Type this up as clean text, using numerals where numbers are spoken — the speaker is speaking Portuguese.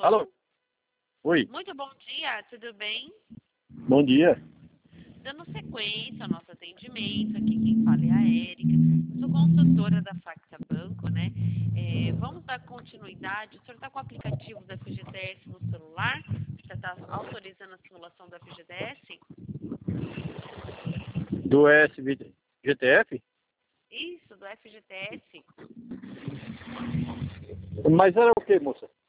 Alô? Oi, Muito bom dia, tudo bem? bom dia. Dando sequência ao nosso atendimento, aqui quem fala é a Érica, sou consultora da Facta Banco, né? Vamos dar continuidade, o senhor está com o aplicativo da FGTS no celular? Você está autorizando a simulação da FGTS? Do SVGTF? Isso, do FGTS. Mas era o que, moça?